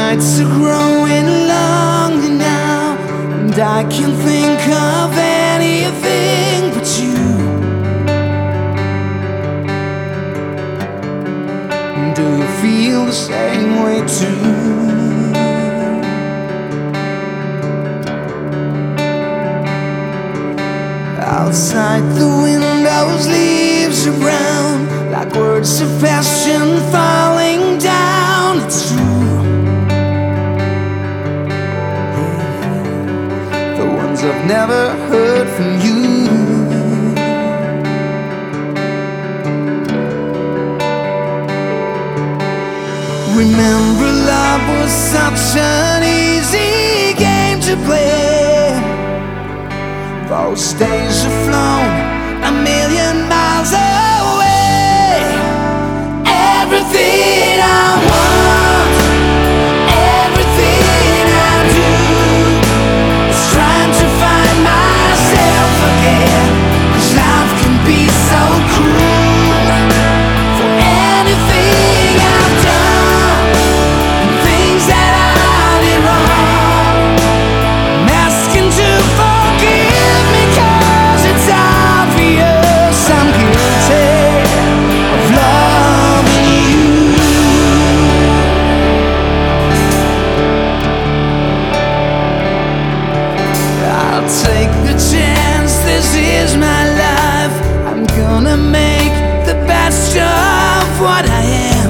nights are growing longer now, and I can't think of anything but you. Do you feel the same way too? Outside the windows, leaves are brown, like words of passion falling down. It's true, the ones I've never heard from you. Remember, love was such an easy game to play. Those days have flown a million miles away. Everything I want, everything I do, is trying to find myself again. 'Cause life can be so cruel. For anything I've done, and things that I did wrong, I'm asking to forgive me, 'cause it's obvious I'm guilty of loving you. I'll take the chance, this is my life. I'm gonna make the best of what I am.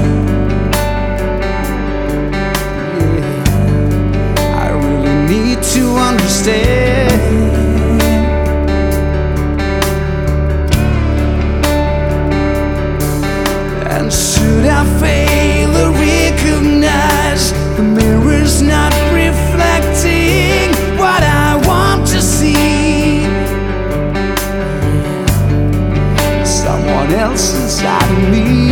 Yeah, I really need to understand. And should I fail to recognize the mirror's not reflecting what I want to see, someone else inside of me.